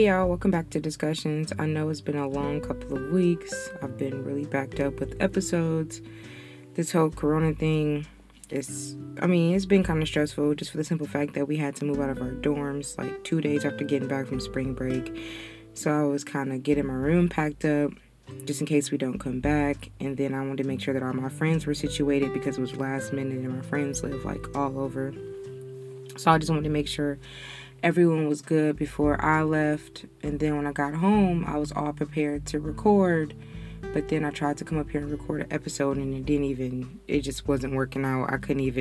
y'all, welcome back to Discussions. I know it's been a long couple of weeks. I've been really backed up with episodes. This whole corona thing, it's been kind of stressful just for the simple fact that we had to move out of our dorms like 2 days after getting back from spring break. So I was kind of getting my room packed up just in case we don't come back. And then I wanted to make sure that all my friends were situated because it was last minute and my friends live like all over. So I just wanted to make sure everyone was good before I left. And then when I got home, I was all prepared to record. But then I tried to come up here and record an episode and it just wasn't working out.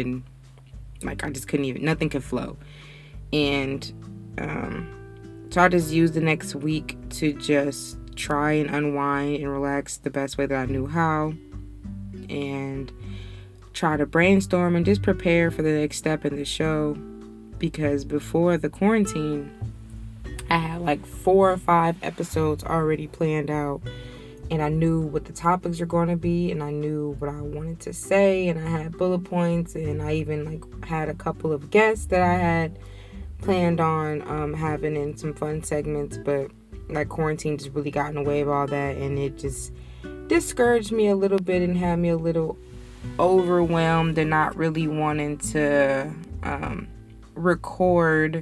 Nothing could flow. And so I just used the next week to just try and unwind and relax the best way that I knew how. And try to brainstorm and just prepare for the next step in the show. Because before the quarantine, I had like 4 or 5 episodes already planned out. And I knew what the topics are going to be. And I knew what I wanted to say. And I had bullet points. And I even had a couple of guests that I had planned on having in some fun segments. But quarantine just really got in the way of all that. And it just discouraged me a little bit and had me a little overwhelmed and not really wanting to record.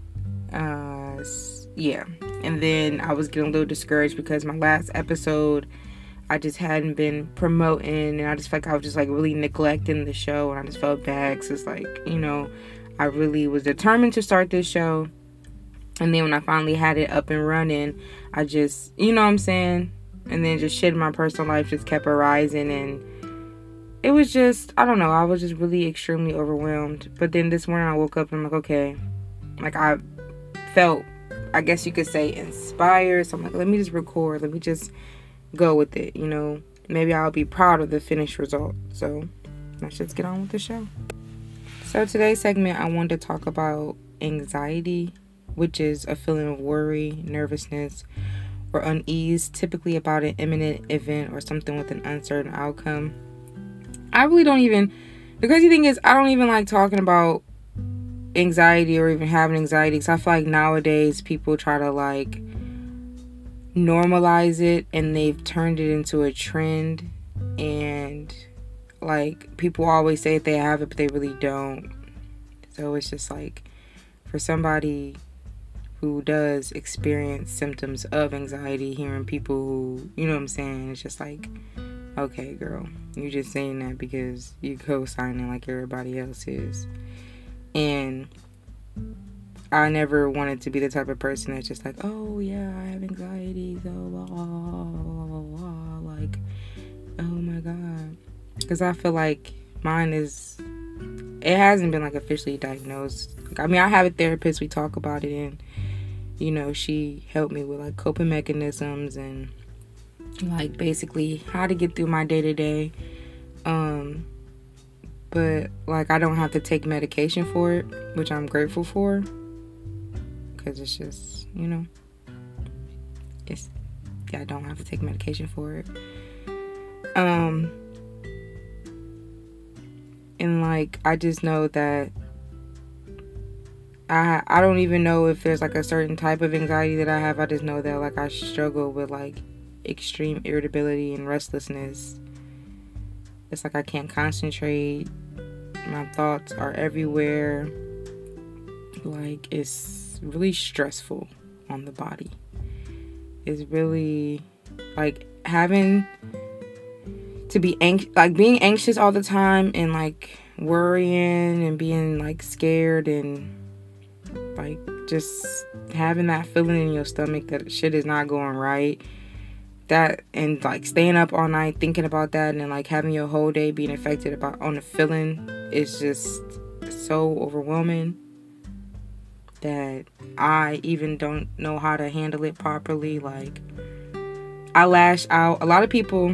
And then I was getting a little discouraged because my last episode I just hadn't been promoting, and I just felt like I was just really neglecting the show, and I just felt bad because it's I really was determined to start this show. And then when I finally had it up and running, I just, what I'm saying, and then just shit in my personal life just kept arising, and it was just, I don't know, I was just really extremely overwhelmed. But then this morning I woke up and I'm like, okay. I felt, I guess you could say, inspired. So I'm like, let me just record. Let me just go with it, Maybe I'll be proud of the finished result. So let's just get on with the show. So today's segment, I wanted to talk about anxiety, which is a feeling of worry, nervousness, or unease, typically about an imminent event or something with an uncertain outcome. I really don't even, the crazy thing is, I don't even like talking about anxiety or even having anxiety, because I feel like nowadays people try to normalize it, and they've turned it into a trend, and people always say that they have it, but they really don't. So it's just for somebody who does experience symptoms of anxiety, hearing people who, what I'm saying, it's just okay, girl, you just saying that because you co-signing like everybody else is. And I never wanted to be the type of person that's just oh yeah, I have anxiety, so blah, blah, blah, blah, oh my god. Because I feel like mine it hasn't been officially diagnosed. I have a therapist, we talk about it, and she helped me with coping mechanisms and basically how to get through my day-to-day. But I don't have to take medication for it, which I'm grateful for, because it's just, I don't have to take medication for it. And I just know that I don't even know if there's a certain type of anxiety that I have. I just know that I struggle with extreme irritability and restlessness. It's I can't concentrate. My thoughts are everywhere. It's really stressful on the body. It's really having to be being anxious all the time, and worrying and being scared, and just having that feeling in your stomach that shit is not going right. That, and staying up all night thinking about that, and having your whole day being affected on the feeling is just so overwhelming that I even don't know how to handle it properly. I lash out. A lot of people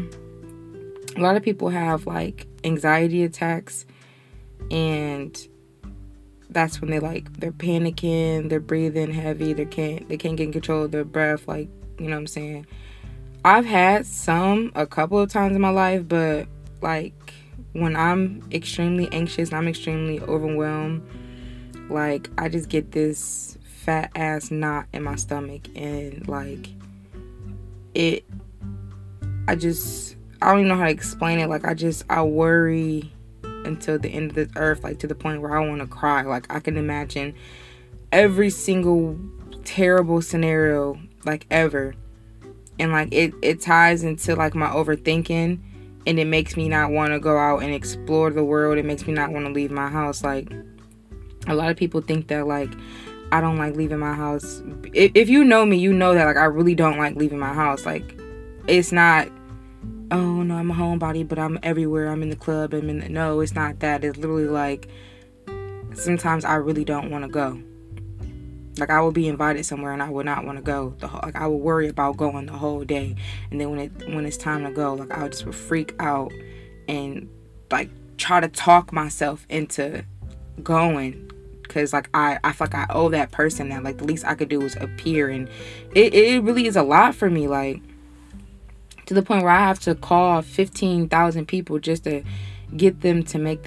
have anxiety attacks, and that's when they're panicking, they're breathing heavy, they can't get in control of their breath, what I'm saying. I've had a couple of times in my life, but when I'm extremely anxious and I'm extremely overwhelmed, I just get this fat ass knot in my stomach, and like it, I don't even know how to explain it. Like I worry until the end of the earth, like to the point where I want to cry. Like I can imagine every single terrible scenario like ever, and like it ties into like my overthinking, and it makes me not want to go out and explore the world. It makes me not want to leave my house. Like a lot of people think that like I don't like leaving my house. If you know me, you know that like I really don't like leaving my house. Like it's not, oh no, I'm a homebody, but I'm everywhere. I'm in the club. No, it's not that. It's literally like sometimes I really don't want to go. Like I will be invited somewhere and I would not want to go. Like I will worry about going the whole day, and then when it's time to go, like I just would freak out and like try to talk myself into going, because like I feel like I owe that person that. Like the least I could do is appear, and it really is a lot for me. Like to the point where I have to call 15,000 people just to get them to make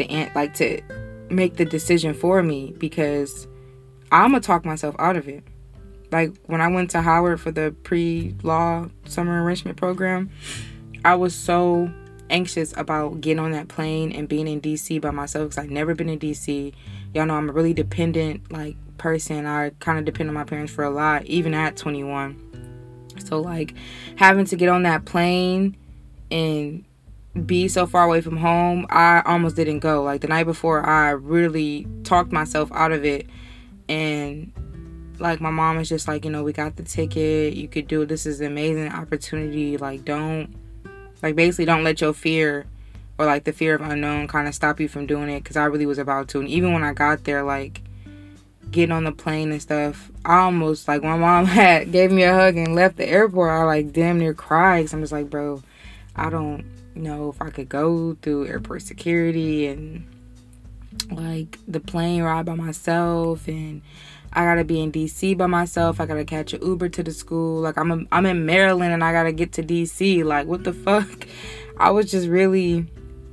the decision for me, because I'm gonna talk myself out of it. Like when I went to Howard for the pre-law summer enrichment program, I was so anxious about getting on that plane and being in DC by myself, because I've never been in DC. Y'all know I'm a really dependent like person. I kind of depend on my parents for a lot, even at 21. So like having to get on that plane and be so far away from home, I almost didn't go. Like the night before, I really talked myself out of it. And like my mom is just like, you know, we got the ticket, you could do it, this is an amazing opportunity. Like basically don't let your fear or like the fear of unknown kind of stop you from doing it, because I really was about to. And even when I got there, like getting on the plane and stuff, I almost, like my mom gave me a hug and left the airport, I like damn near cried, because I'm just like, bro, I don't know if I could go through airport security and like the plane ride by myself, and I gotta be in DC by myself. I gotta catch an Uber to the school. Like I'm in Maryland and I gotta get to DC. Like what the fuck? I was just really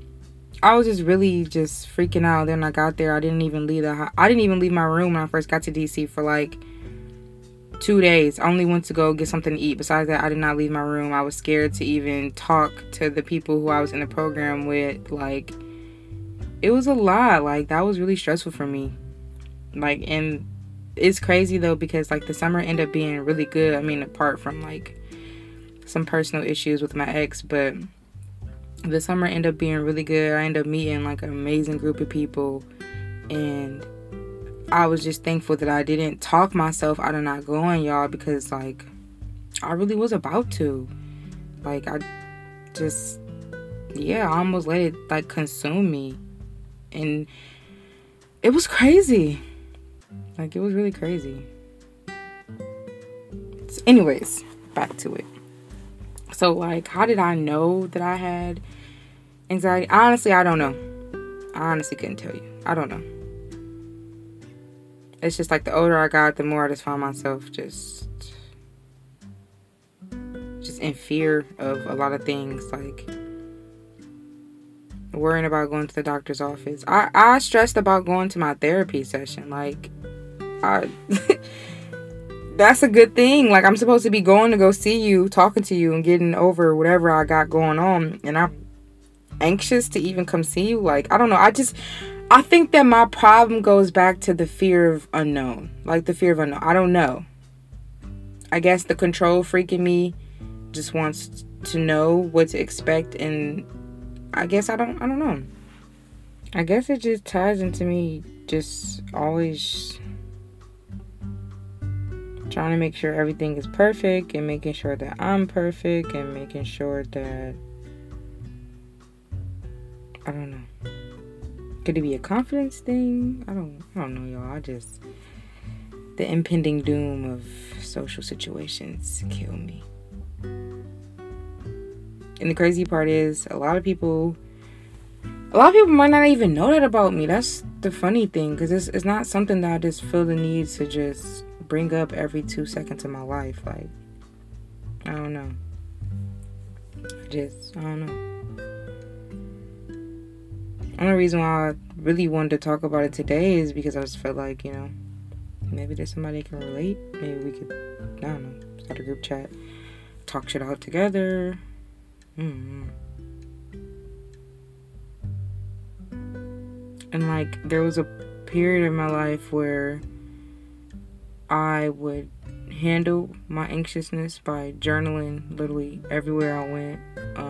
just freaking out. Then I got there, I didn't even leave my room when I first got to DC for like 2 days. I only went to go get something to eat. Besides that, I did not leave my room. I was scared to even talk to the people who I was in the program with. Like it was a lot. Like that was really stressful for me. Like, and it's crazy though, because like the summer ended up being really good. I mean, apart from like some personal issues with my ex, but the summer ended up being really good. I ended up meeting like an amazing group of people, and I was just thankful that I didn't talk myself out of not going, y'all, because like I really was about to. Like I almost let it like consume me. And it was crazy. Like it was really crazy. So anyways, back to it. So like, how did I know that I had anxiety? Honestly, I don't know. I honestly couldn't tell you. I don't know. It's just like the older I got, the more I just found myself just in fear of a lot of things. Like worrying about going to the doctor's office. I stressed about going to my therapy session. Like that's a good thing. Like I'm supposed to be going to go see you, talking to you, and getting over whatever I got going on, and I'm anxious to even come see you. Like I don't know. I think that my problem goes back to the fear of unknown. Like the fear of unknown. I don't know. I guess the control freak in me just wants to know what to expect, and I guess I don't know. I guess it just ties into me just always trying to make sure everything is perfect, and making sure that I'm perfect, and making sure that, I don't know. Could it be a confidence thing? I don't know, y'all. The impending doom of social situations kill me. And the crazy part is, a lot of people might not even know that about me. That's the funny thing, because it's not something that I just feel the need to just bring up every 2 seconds of my life. Like, I don't know. I don't know. The only reason why I really wanted to talk about it today is because I just felt like, you know, Maybe there's somebody that can relate. Maybe we could, I don't know, start a group chat, talk shit out together. And like, there was a period in my life where I would handle my anxiousness by journaling literally everywhere I went.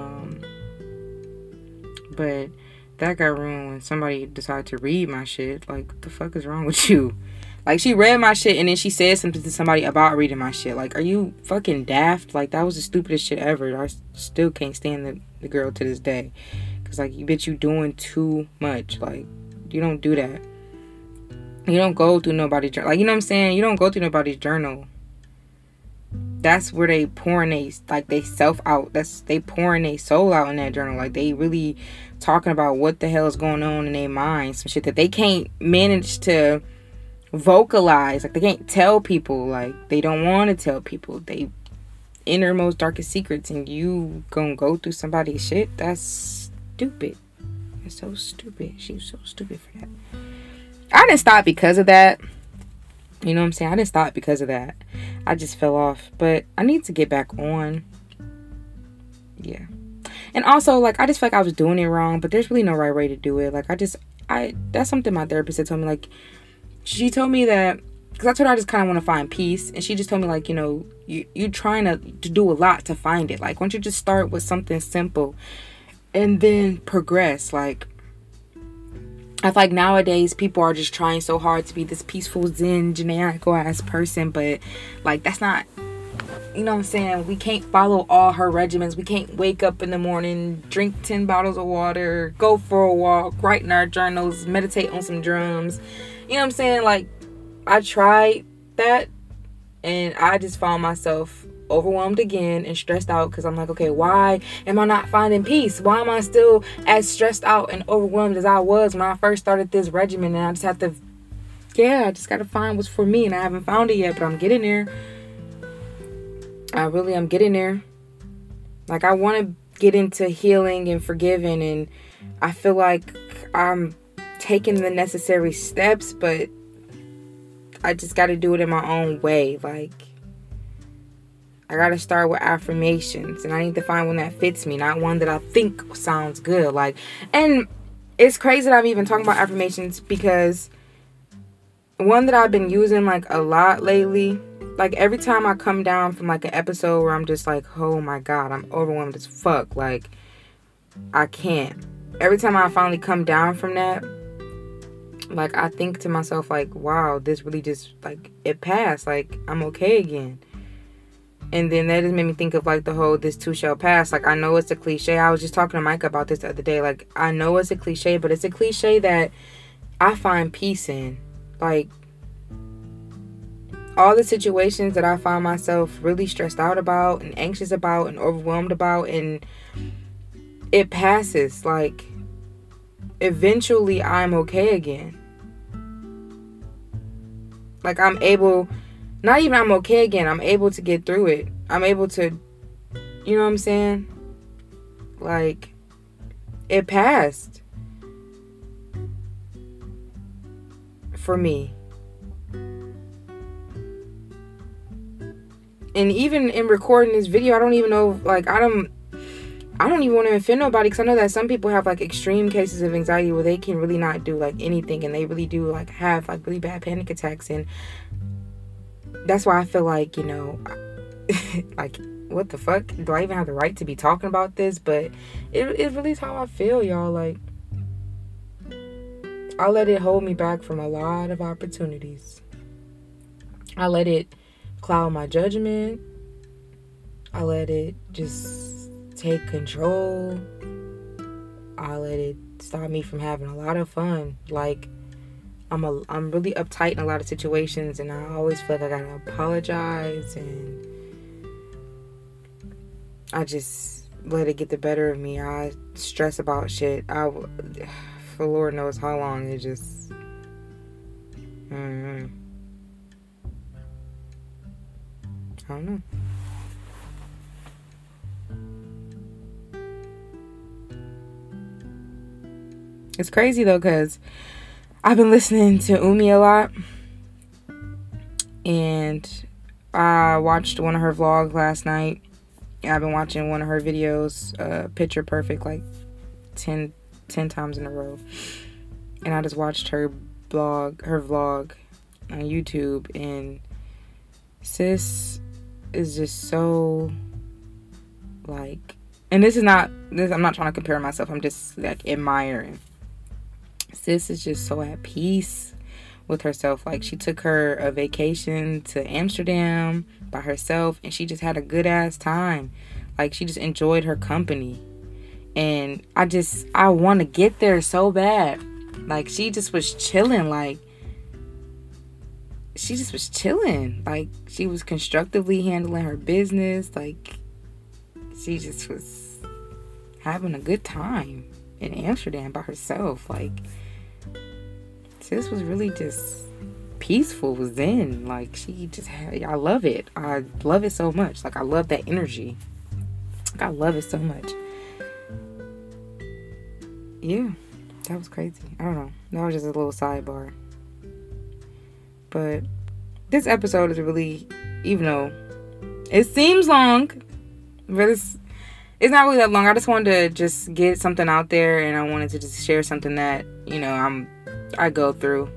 But that got ruined when somebody decided to read my shit. Like, what the fuck is wrong with you? Like, she read my shit and then she said something to somebody about reading my shit. Like, are you fucking daft? Like, that was the stupidest shit ever. I still can't stand the girl to this day. Because, like, you bitch, you doing too much. Like, you don't do that. You don't go through nobody's journal. Like, you know what I'm saying? You don't go through nobody's journal. That's where they pouring they self out. They pouring their soul out in that journal. Like, they really talking about what the hell is going on in their minds. Some shit that they can't manage to vocalize. Like, they can't tell people. Like, they don't want to tell people. They innermost darkest secrets, and you gonna go through somebody's shit? That's stupid. That's so stupid. She was so stupid for that. I didn't stop because of that. You know what I'm saying? I didn't stop because of that. I just fell off. But I need to get back on. Yeah. And also, like, I just felt like I was doing it wrong. But there's really no right way to do it. Like, that's something my therapist had told me. Like, she told me that, because I told her I just kind of want to find peace. And she just told me, like, you know, you're trying to do a lot to find it. Like, why don't you just start with something simple and then progress? Like, I feel like nowadays people are just trying so hard to be this peaceful, zen, generic ass person, but like, that's not, you know what I'm saying? We can't follow all her regimens. We can't wake up in the morning, drink 10 bottles of water, go for a walk, write in our journals, meditate on some drums. You know what I'm saying? Like, I tried that and I just found myself overwhelmed again and stressed out, because I'm like, okay, why am I not finding peace? Why am I still as stressed out and overwhelmed as I was when I first started this regimen? And I just have to, I just gotta find what's for me, and I haven't found it yet, but I'm getting there. I really am getting there. Like, I want to get into healing and forgiving, and I feel like I'm taking the necessary steps, but I just gotta do it in my own way. Like, I gotta start with affirmations, and I need to find one that fits me, not one that I think sounds good. Like, and it's crazy that I'm even talking about affirmations, because one that I've been using like a lot lately, like every time I come down from like an episode where I'm just like, oh my God, I'm overwhelmed as fuck. Like, I can't. Every time I finally come down from that, like, I think to myself, like, wow, this really just, like, it passed. Like, I'm okay again. And then that just made me think of, like, the whole this too shall pass. Like, I know it's a cliche. I was just talking to Mike about this the other day. Like, I know it's a cliche, but it's a cliche that I find peace in. Like, all the situations that I find myself really stressed out about and anxious about and overwhelmed about, and it passes. Like, eventually I'm okay again. Like, I'm able... Not even I'm okay again. I'm able to get through it. I'm able to, you know what I'm saying? Like, it passed. For me. And even in recording this video, I don't even know, like, I don't even want to offend nobody, because I know that some people have, like, extreme cases of anxiety where they can really not do, like, anything, and they really do, like, have, like, really bad panic attacks. And that's why I feel like, you know, like, what the fuck? Do I even have the right to be talking about this? But it really is how I feel, y'all. Like, I let it hold me back from a lot of opportunities. I let it cloud my judgment. I let it just take control. I let it stop me from having a lot of fun. Like, I'm really uptight in a lot of situations, and I always feel like I gotta apologize, and I just let it get the better of me. I stress about shit. For Lord knows how long. It just... I don't know. It's crazy though, because I've been listening to Umi a lot. And I watched one of her vlogs last night. I've been watching one of her videos, Picture Perfect, like 10 times in a row. And I just watched her vlog on YouTube, and sis is just so, like, and I'm not trying to compare myself, I'm just like admiring. Sis is just so at peace with herself. Like, she took her a vacation to Amsterdam by herself, and she just had a good ass time. Like, she just enjoyed her company. And I want to get there so bad. Like, she just was chilling. Like, she just was chilling. Like, she was constructively handling her business. Like, she just was having a good time in Amsterdam by herself. Like, sis was really just peaceful, zen. Like, I love it. I love it so much. Like, I love that energy. Like, I love it so much. Yeah, that was crazy. I don't know. That was just a little sidebar. But this episode is really, even though it seems long, but it's not really that long. I just wanted to just get something out there, and I wanted to just share something that, you know, I go through,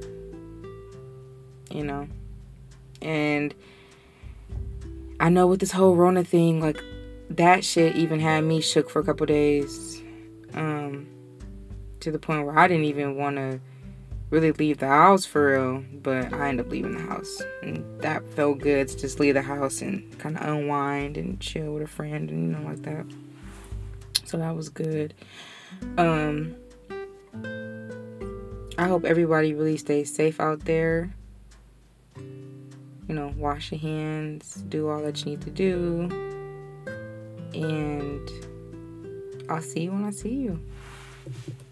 you know. And I know with this whole Rona thing, like, that shit even had me shook for a couple days, to the point where I didn't even want to really leave the house for real, but I ended up leaving the house, and that felt good to just leave the house and kind of unwind and chill with a friend, and, you know, like that. So that was good. I hope everybody really stays safe out there. You know, wash your hands, do all that you need to do, and I'll see you when I see you.